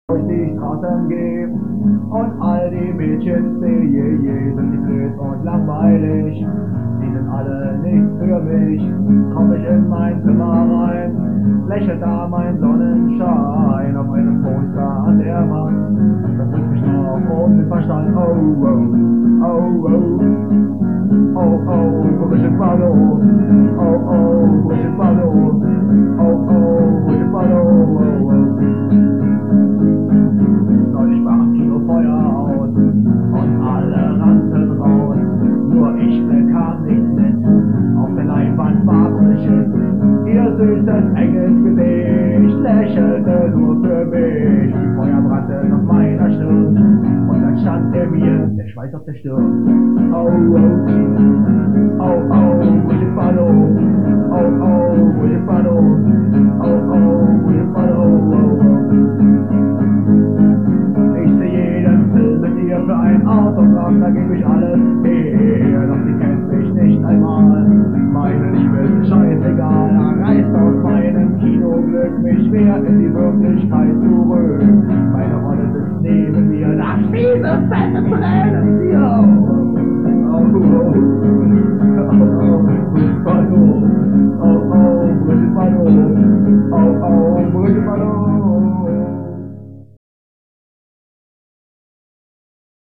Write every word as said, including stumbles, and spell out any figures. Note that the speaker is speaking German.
Durch die Straßen geh und all die Mädchen sehe, je, sind die blöd und langweilig. Die sind alle nicht für mich. Komm ich in mein Zimmer rein, lächelt da mein Sonnenschein auf einem Poster an der Wand. Das bringt mich noch um den Verstand. Oh, oh, oh, oh. Oh, oh, wo ist der Ballon? Oh, oh, wo ist der Ballon? Oh, oh, wo ist der Ballon? Oh, oh. Neulich war am Kino Feuer aus und alle rannten raus. Nur ich bekam nichts mit. Auf der Leinwand war Bullshit. Ihr süßes Engelsgesicht lächelte nur für mich. Die Feuer brannten auf meiner Stirn und dann stand er mir der Schweiß auf der Stirn. Oh, oh. Oh, oh, wo ist der Ballon? Oh, oh, wo ist der Ballon? Oh, oh, wo ist der Ballon? Oh, oh. Ich seh jeden Film mit ihr für ein Autogramm, da geb ich alles her, doch sie kennt mich nicht einmal. Meine Liebe ist scheißegal, reißt aus meinem Kinoglück mich mehr in die Wirklichkeit zurück. Meine Rolle sitzt neben mir, das fiese, fette Tränentier. Oh, oh, oh. Oh, oh, oh,